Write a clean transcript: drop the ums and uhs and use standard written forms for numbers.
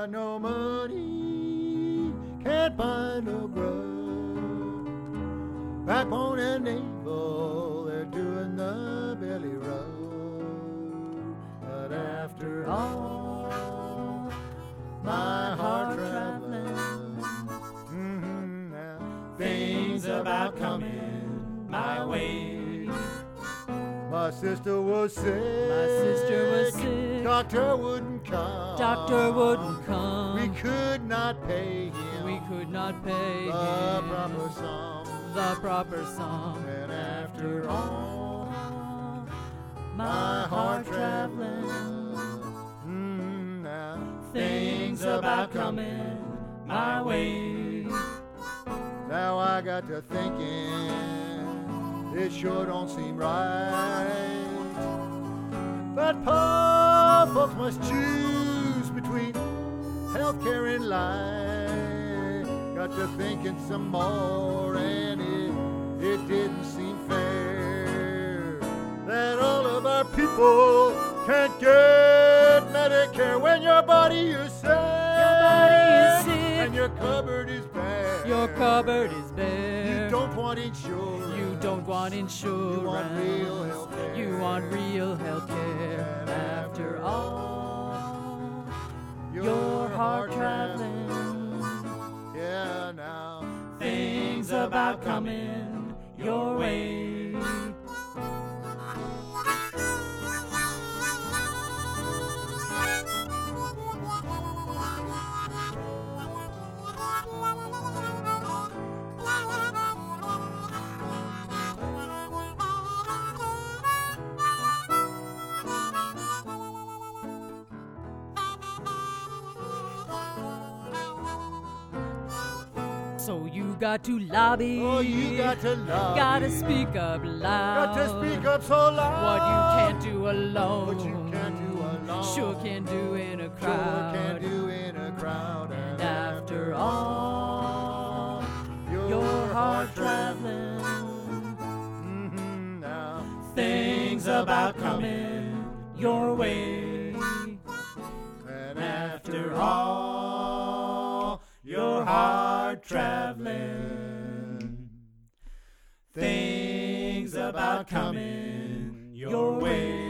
got no money, can't buy no grub. Backbone and navel, they're doing the belly rub. But after all, my heart traveling, now Things about coming my way. my sister was sick. My sister was sick. Doctor wouldn't come. Doctor wouldn't come. We could not pay him. We could not pay the him proper sum. the proper sum. And after all, My heart traveling. now Things about coming my way. now I got to thinking, it sure don't seem right. But poor folks must choose between healthcare and life. Got to thinking some more, and it didn't seem fair that all of our people can't get Medicare when your body is sick. Your body is sick. And your cupboard is bare. Your cupboard is bare. You don't want insurance. You don't want insurance. You want real healthcare. You want real healthcare. And after all, your heart traveling. Yeah, now Things about coming your way. So you got to lobby. oh, you got to love. Gotta speak up loud. Got to speak up so loud. What you can't do alone. What you can't do alone. Sure can do in a Sure crowd. can do in a crowd. And after all, your heart traveling. Now Things about coming your way. and After all, your heart traveling. Things about coming your way.